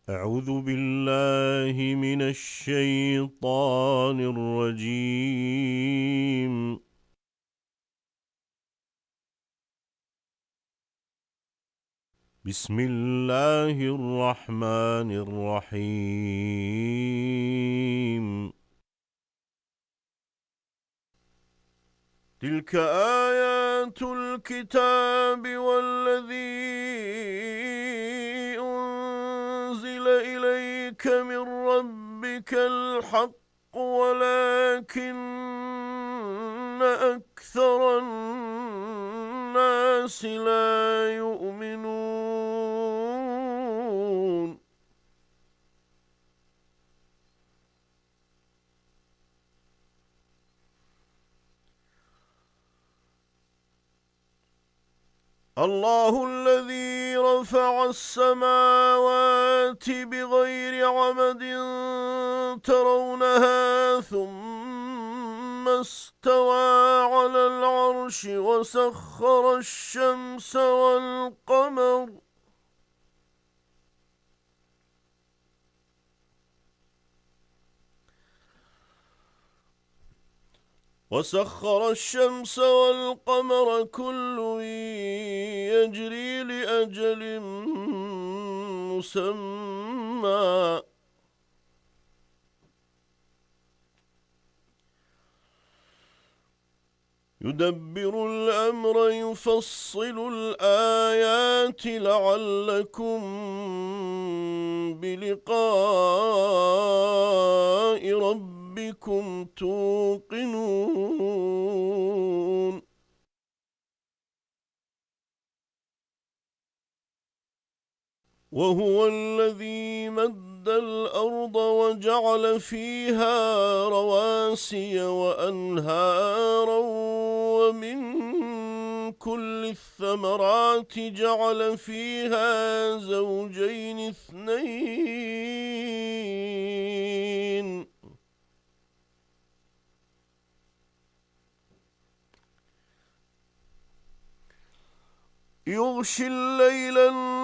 أعوذ بالله من الشيطان الرجيم. بسم الله الرحمن الرحيم. تلك آيات الكتاب والذي أنزل إليك من ربك الحق ولكن أكثر الناس لا يؤمنون. الله الذي رفع السماوات بغير عمد ترونها ثم استوى على العرش وسخر الشمس والقمر كل يجري لأجل مسمى يدبر الأمر يفصل الآيات لعلكم بلقاء ربكم توقنون. وهو الذي مد الأرض وجعل فيها رواسي وأنهارا ومن كل الثمرات جعل فيها زوجين اثنين يغشي الليل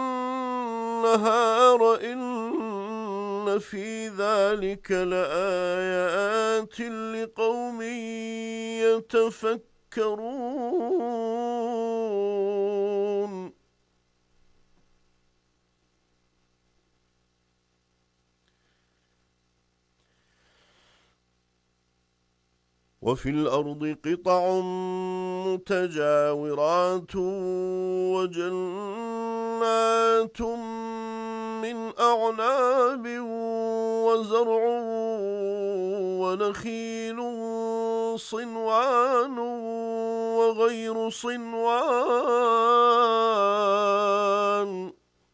النهار إن في ذلك لآيات لقوم يتفكرون. وفي الأرض قطع متجاورات وجنات من أعناب وزرع ونخيل صنوان وغير صنوان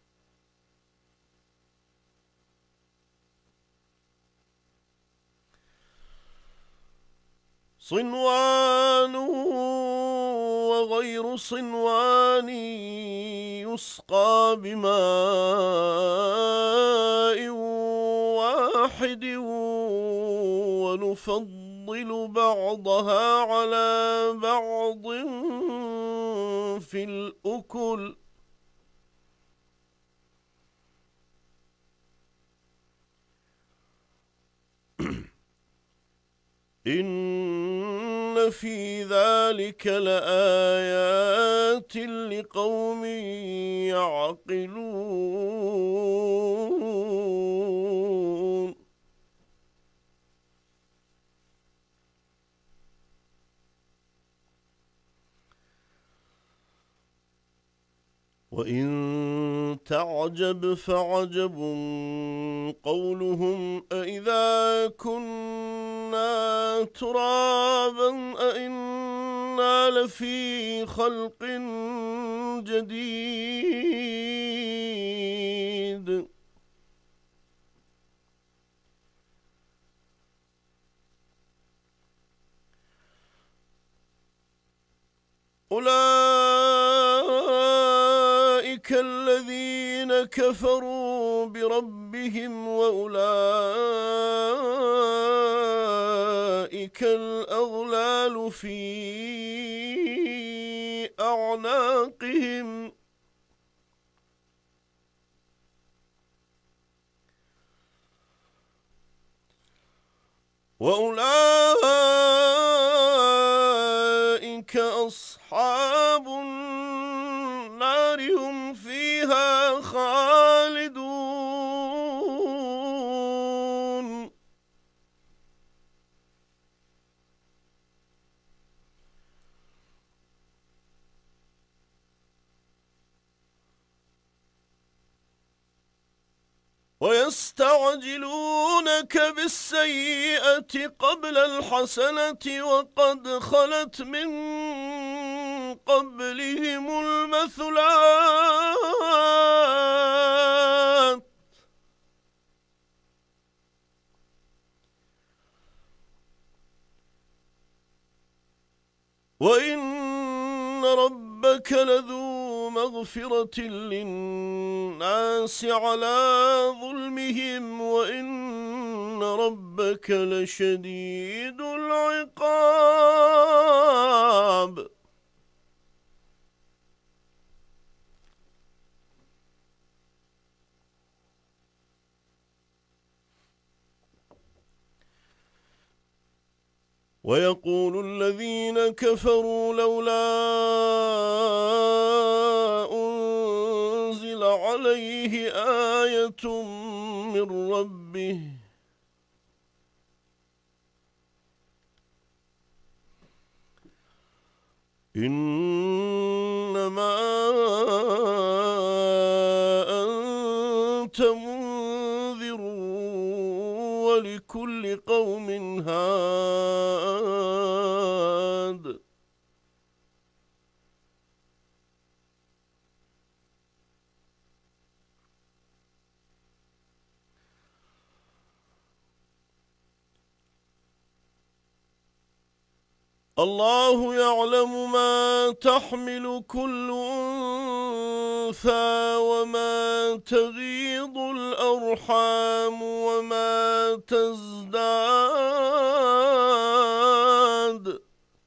وغير صنوان يسقى بماء واحد ونفضل بعضها على بعض في الأكل إن في ذلك لآيات لقوم يعقلون. وإن تعجب فعجب قولهم أإذا كنا ترابا أإنا لفي خلق جديد أولئك الذين كفروا بربهم وأولئك الأغلال في أعناقهم وأولئك أصحاب النار هم فيها خالدون ويستعجلونك بالسيئة قبل الحسنة وقد خلت من قبلهم المثلات وإن ربك لذو مغفرة للناس على ظلمهم وإن ربك لشديد العقاب ويقول الذين كفروا لولا أنزل عليه آية من ربه إنما أنت منذر ولكل قوم هاد الله يعلم ما تحمل كل أنثى وما تغيض الأرحام وما تزداد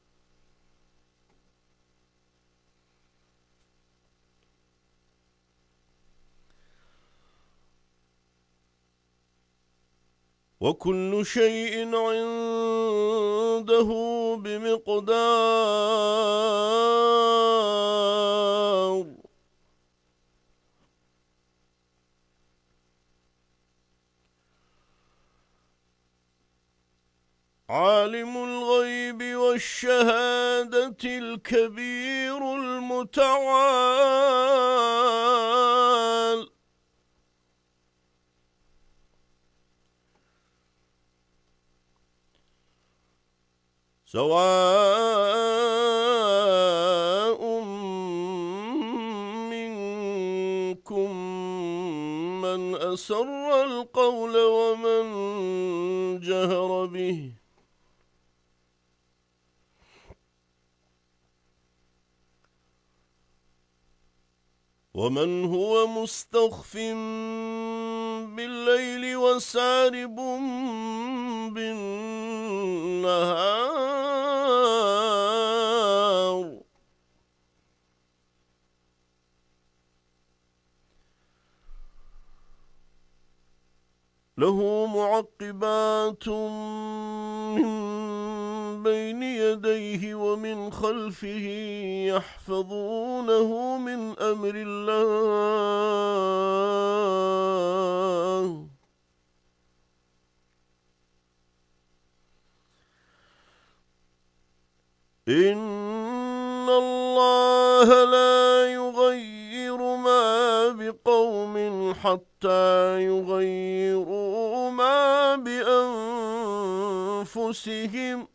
وكل شيء عنده بمقدار عالم الغيب والشهادة الكبير المتعال سواء منكم من أسر القول ومن جهر به ومن هو مستخف بالليل وسارب بالنهار له معقبات من بين يديه ومن خلفه يحفظونه من أمر الله إن الله لا يغير ما بقوم حتى يغيروا ما بأنفسهم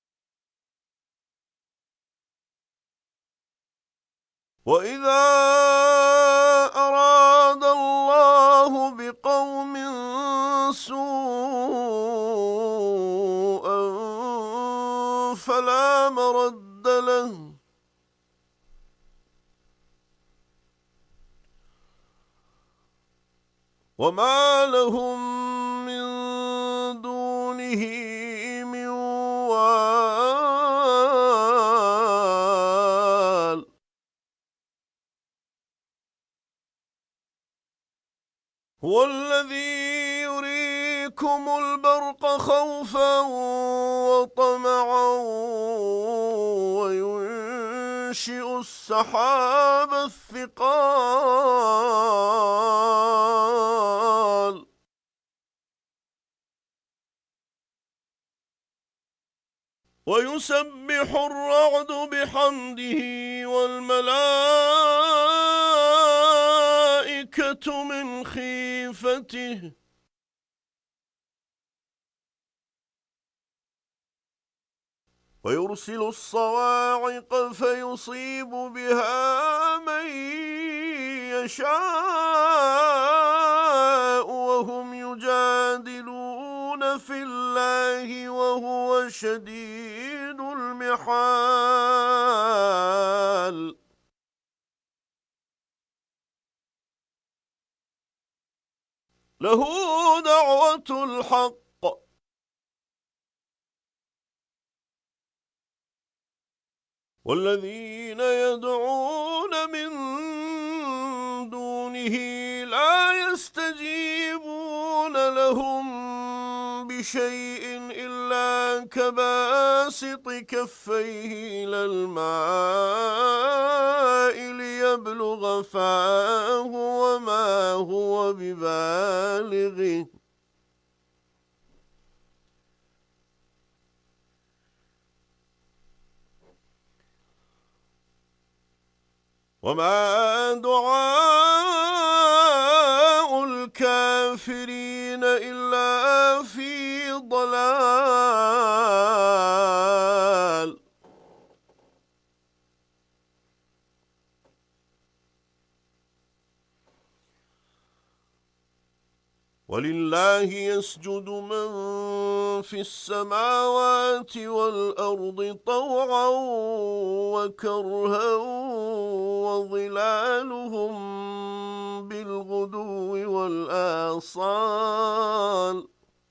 وإذا أراد الله بقوم سوءا فلا مرد له وما لهم من دونه من وال هو الذي يريكم يُرِيكُمُ الْبَرْقَ خَوْفًا وَطَمَعًا وَيُنشِئُ السَّحَابَ الثِّقَالَ وَيُسَبِّحُ الرَّعْدُ بِحَمْدِهِ وَالْمَلَائِكَةُ مِنْ خِيفَتِهِ ويرسل الصواعق فيصيب بها من يشاء وهم يجادلون في الله وهو شديد المحال له دعوة الحق والذين يدعون من دونه لا يستجيبون لهم بشيء إلا كباسط كفيه إلى الماء ليبلغ فاه وما هو ببالغه وما دعاء الكافرين إلا في ضلال ولله يسجد من في السماوات والأرض طوعا وكرها وظلالهم بالغدو والآصال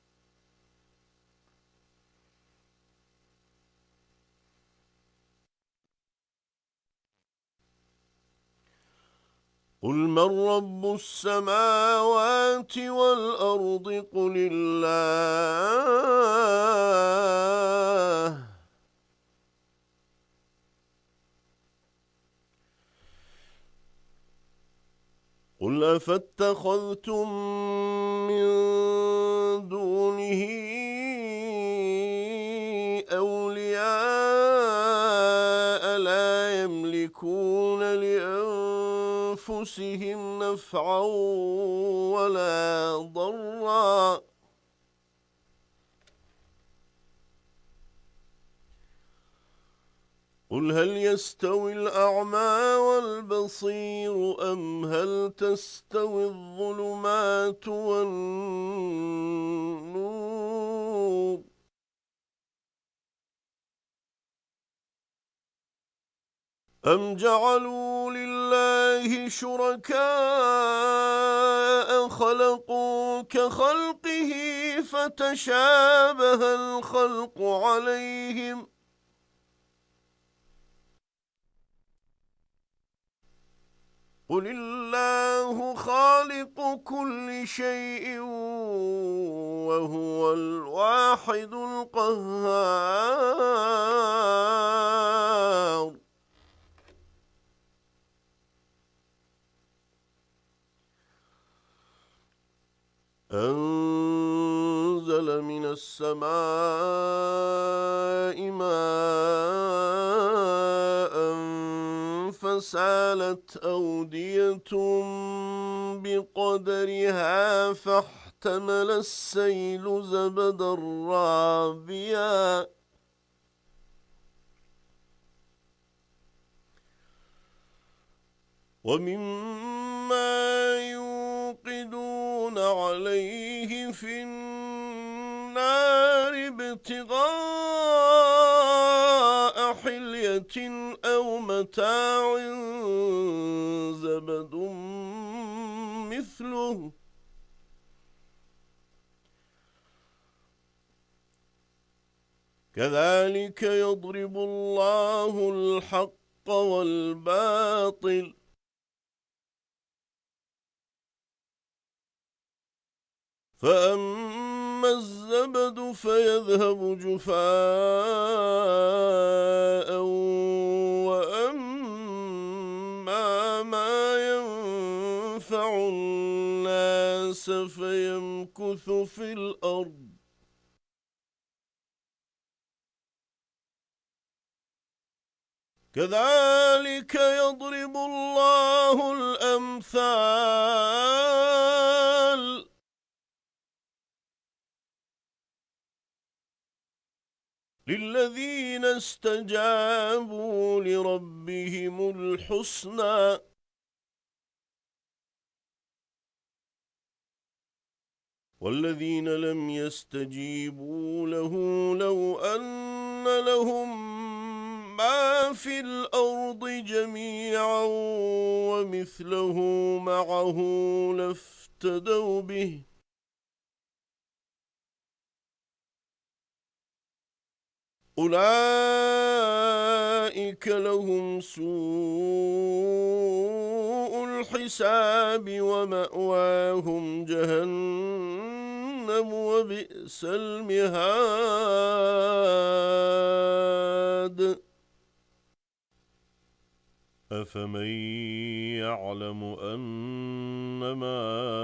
قل من رب السماوات والأرض قل الله قل أفاتخذتم من دونه أولياء لا يملكون لأنفسهم نفعا ولا ضرا قل هل يستوي الأعمى والبصير أم هل تستوي الظلمات والنور أم جعلوا لله شركاء خلقوا كخلقه فتشابه الخلق عليهم قل الله خالق كل شيء وهو الواحد القهار أنزل من السماء ماء فسالت أودية بقدرها فاحتمل السيل زبدا رابيا ومما يوقدون عليه في النار ابتغاء حلية أو متاع زبد مثله كذلك يضرب الله الحق والباطل فأما فأما الزبد فيذهب جفاء وأما ما ينفع الناس فيمكث في الأرض كذلك يضرب الله الأمثال للذين استجابوا لربهم الحسنى والذين لم يستجيبوا له لو أن لهم ما في الأرض جميعا ومثله معه لافتدوا به أولئك لهم سوء الحساب ومأواهم جهنم وبئس المهاد أفمن يعلم أنما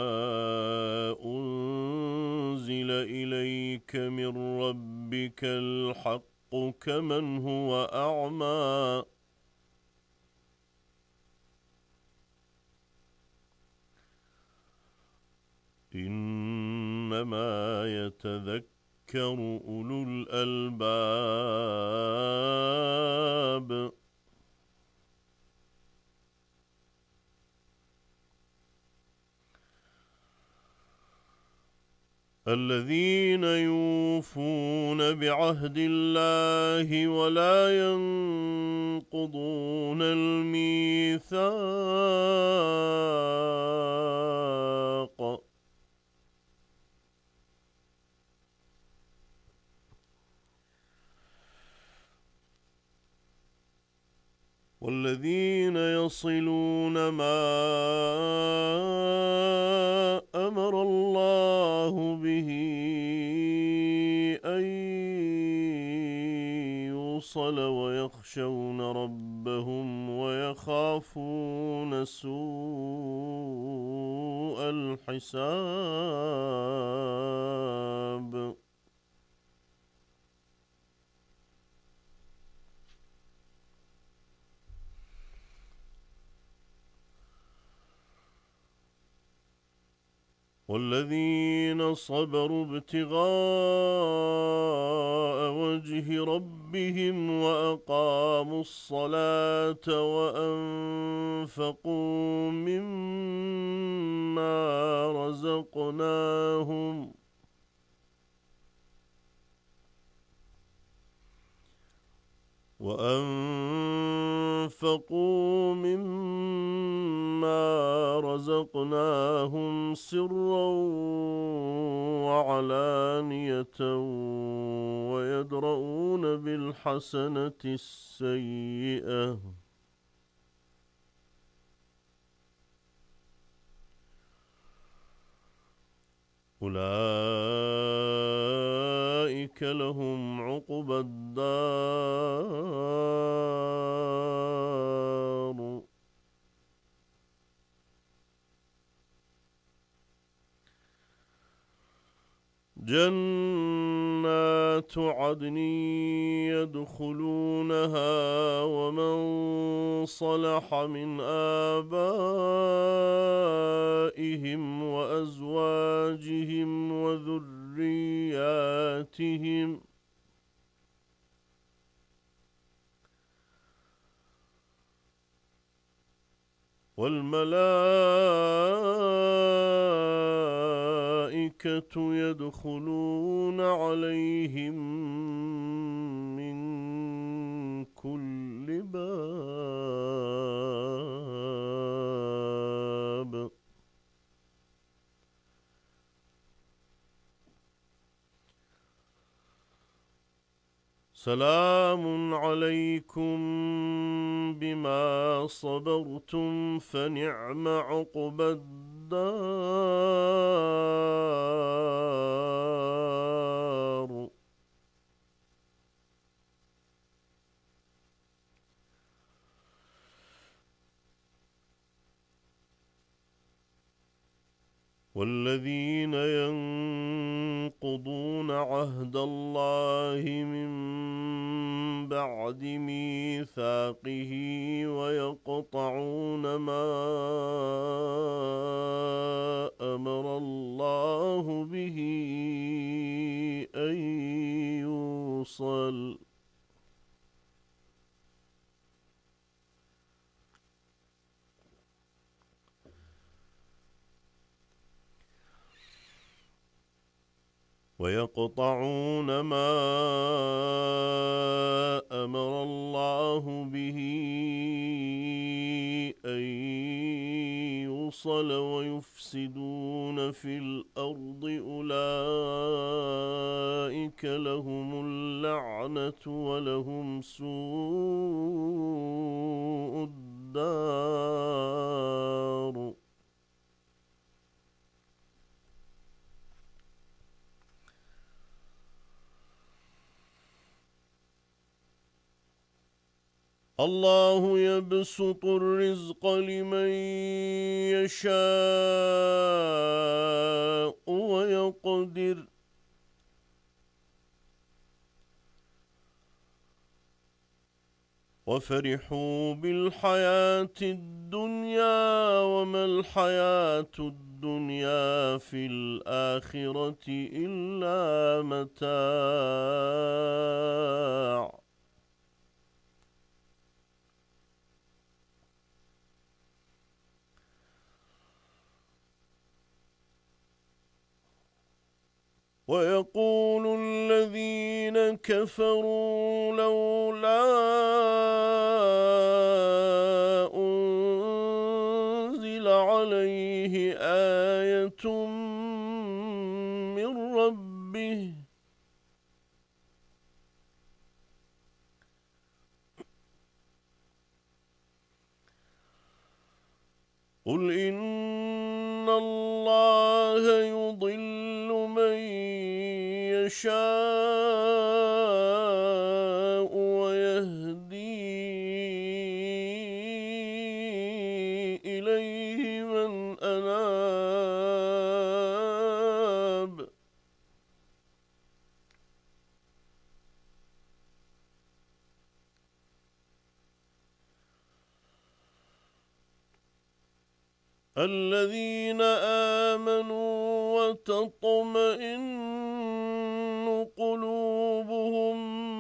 أنزل إليك من ربك الحق كمن هو أعمى إنما يتذكر أولو الألباب الذين يوفون بعهد الله ولا ينقضون الميثاق والذين يصلون ما أمر الله به أن يوصل ويخشون ربهم ويخافون سوء الحساب والذين صبروا ابتغاء وجه ربهم وأقاموا الصلاة وأنفقوا مما رزقناهم سرا وعلانية ويدرؤون بالحسنة السيئة أولئك لهم عقبى الدار جنات عدن يدخلونها ومن صلح من آبائهم وأزواجهم وذرياتهم والملائكة يدخلون عليهم من كل باب سلام عليكم بما صبرتم فنعم عقبى الدار والذين ينقضون عهد الله من بعد ميثاقه ويقطعون ما أمر الله به أن يوصل ويقطعون ما أمر الله به أن يوصل ويفسدون في الأرض أولئك لهم اللعنة ولهم سوء الدار الله يبسط الرزق لمن يشاء ويقدر وفرحوا بالحياة الدنيا وما الحياة الدنيا في الآخرة إلا متاع ويقول الذين كفروا لولا أنزل عليه آية من ربه قل إن الله يضل من يشاء ويهدي إليه من أناب الذين آمنوا وتطمئن قلوبهم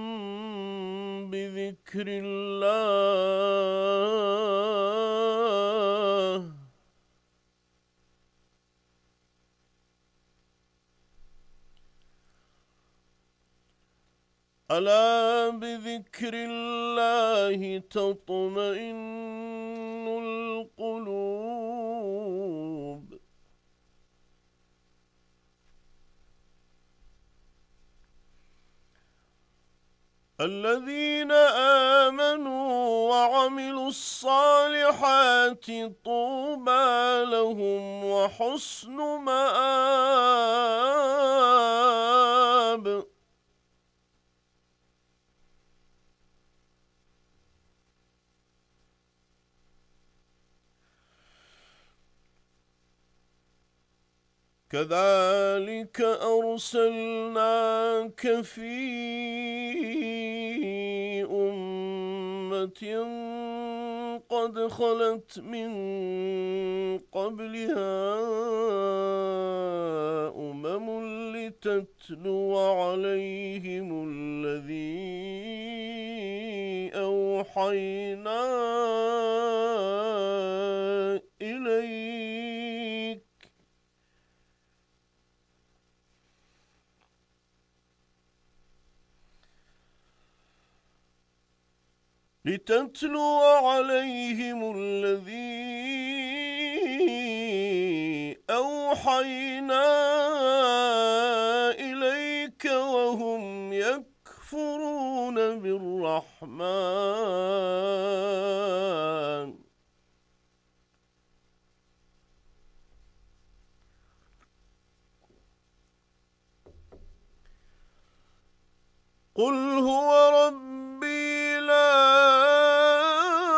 بذكر الله ألا بذكر الله تطمئن القلوب الذين آمنوا وعملوا الصالحات طوبى لهم وحسن مآب كذلك أرسلناك في أمة قد خلت من قبلها لتتلو عليهم الذي أوحينا إليك وهم يكفرون بالرحمن قل هو ربي لا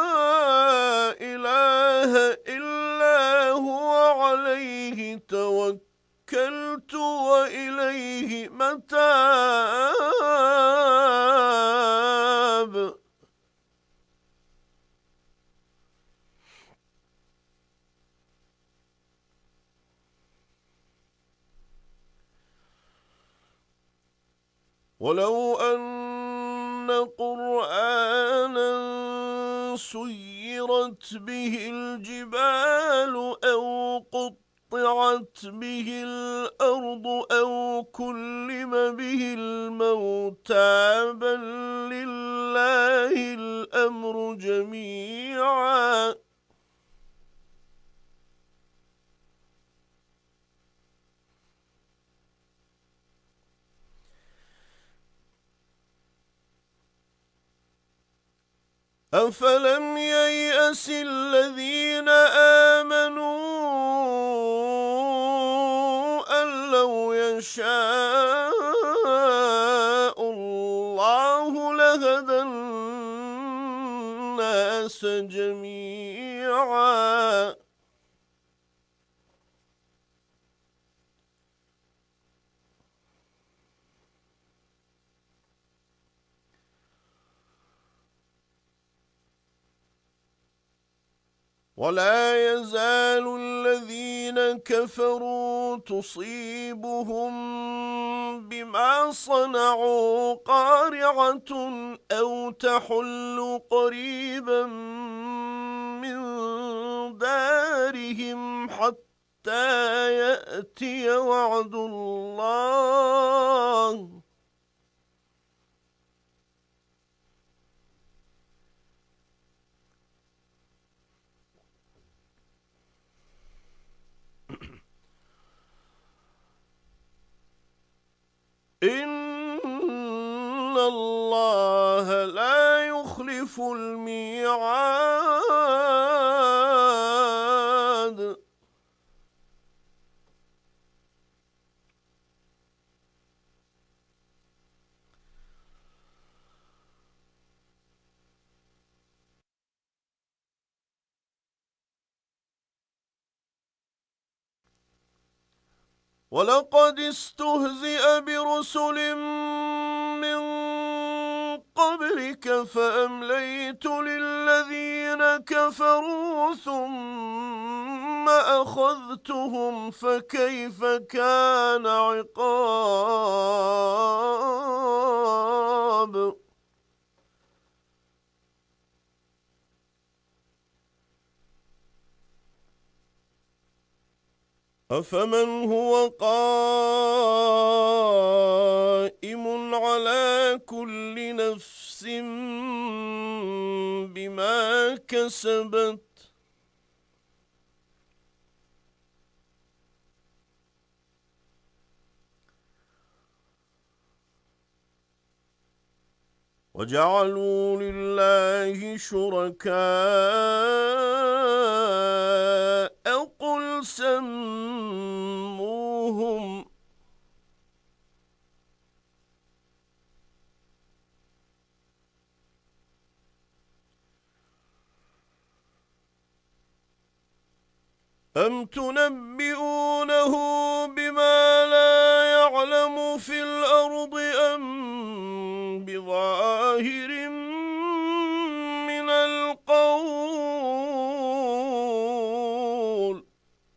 إله إلا هو عليه توكلت توكلت وإليه متاب. ولو أن قرآنا سيرت به الجبال أو قطعت به الأرض أو كلم به الموتى بل لله الأمر جميعا. أفلم ييأس الذين آمنوا أن لو يشاء الله لهدى الناس جميعا. ولا يزال الذين كفروا تصيبهم بما صنعوا قارعة أو تحل قريبا من دارهم حتى يأتي وعد الله. إن الله لا يخلف الميعاد. ولقد استهزئ برسل من قبلك فأمليت للذين كفروا ثم أخذتهم فكيف كان عقاب. أفمن هو قائم على كل نفس بما كسبت وجعلوا لله شركاء قل سموهم أم تنبئونه بما لا يعلم في الأرض أم بظاهر من القول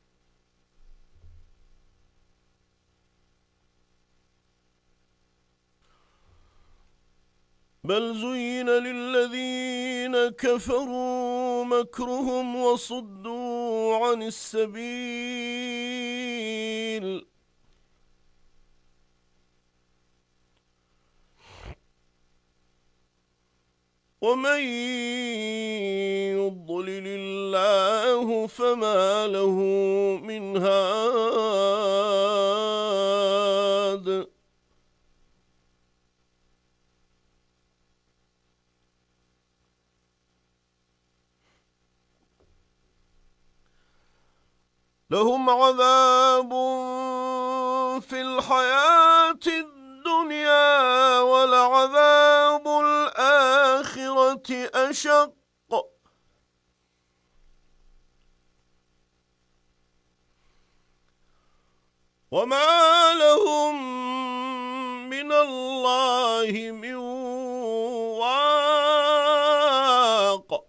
بل زين للذين كفروا مكرهم وصدوا عن السبيل ومن يضلل الله فما له من هاد. لهم عذاب في الحياة الدنيا ولعذاب الآخرة أشق. وما لهم من الله من واق.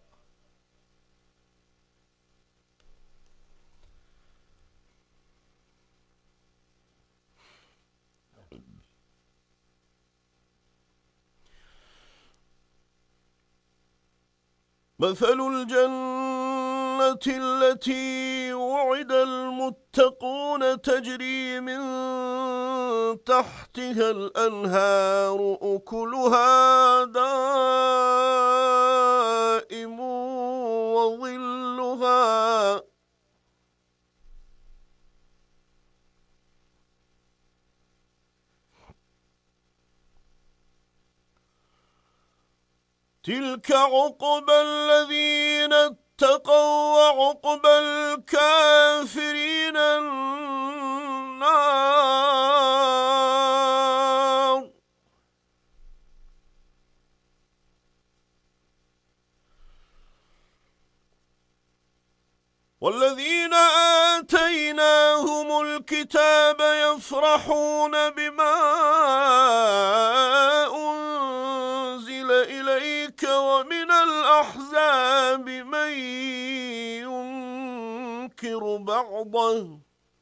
مثل الجنة التي وعد المتقون تجري من تحتها الأنهار أكلها دائم وظلها تلك عقبى الذين اتقوا وعقبى الكافرين النار. والذين آتيناهم الكتاب يفرحون بما أنزل إليك ومن الأحزاب من ينكر بعضه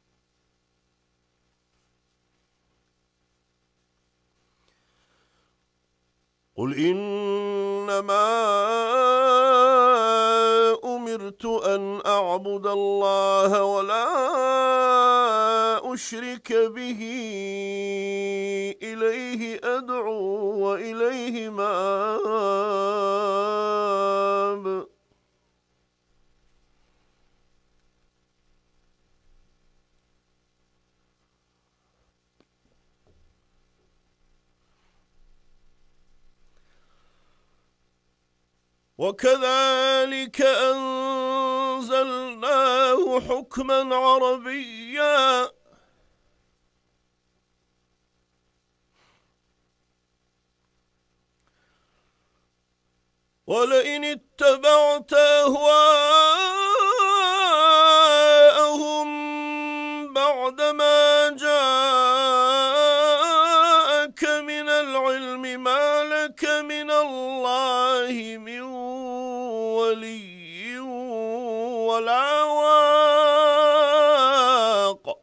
قل إنما أمرت أن أعبد الله ولا أشرك به إليه أدعو وإليه مآب. وكذلك أنزلناه حكما عربيا ولئن اتبعت أهواءهم بعدما جاءك من العلم ما لك من الله من ولي ولا واق.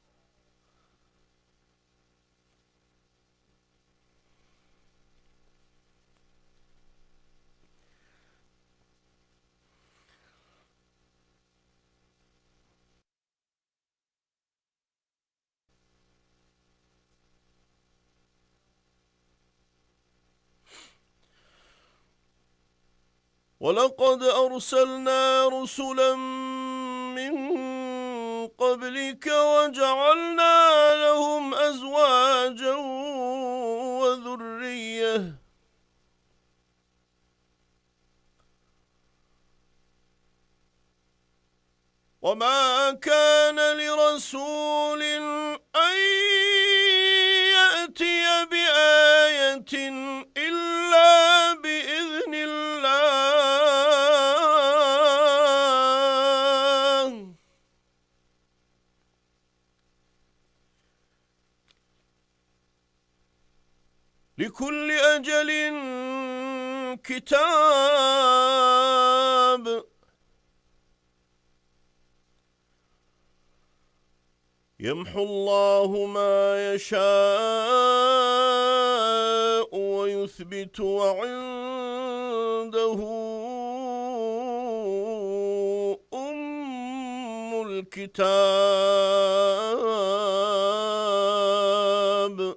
ولقد أرسلنا رسلا من قبلك وجعلنا لهم أزواجا وذرية وما كان لرسول أن يأتي بآية إلا بإذن الله لكل أجل كتاب. يمحو الله ما يشاء ويثبت وعنده أم الكتاب.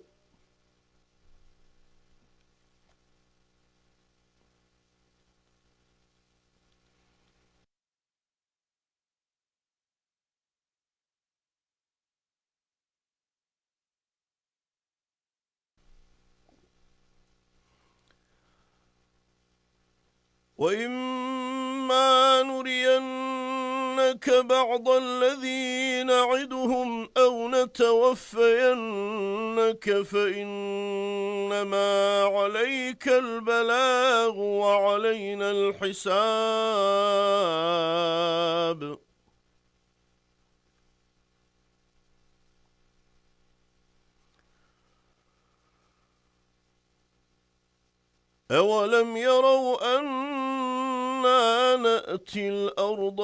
وإما نرينك بعض الذي نعدهم أو نتوفينك فإنما عليك البلاغ وعلينا الحساب. أولم يروا أنا نأتي الأرض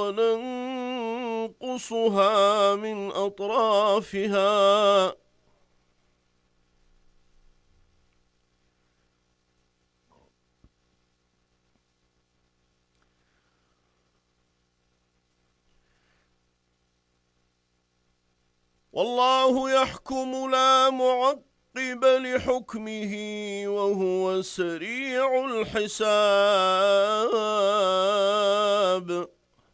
ننقصها من أطرافها والله يحكم لا معقب لحكمه وهو سريع الحساب.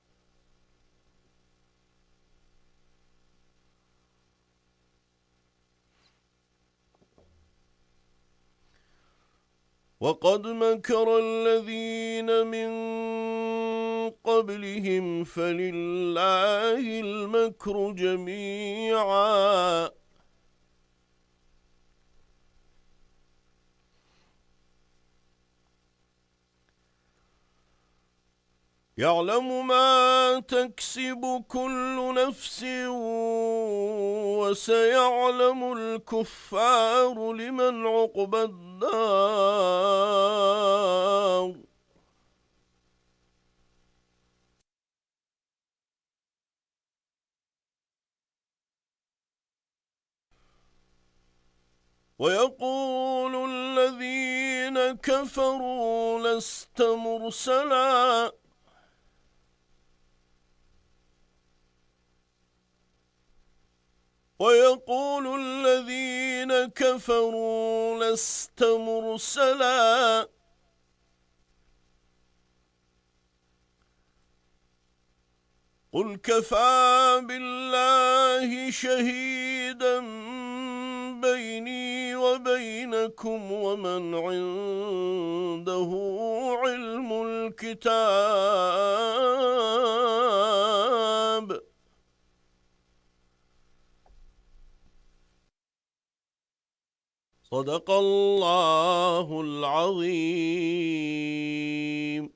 وقد مكر الذين من قبلهم فلله المكر جميعا يعلم ما تكسب كل نفس وسيعلم الكفار لمن عقبى الدار. ويقول الذين كفروا لست مرسلا ويقول الذين كفروا لست مرسلا قل كفى بالله شهيدا بيني وبينكم ومن عنده علم الكتاب. صدق الله العظيم.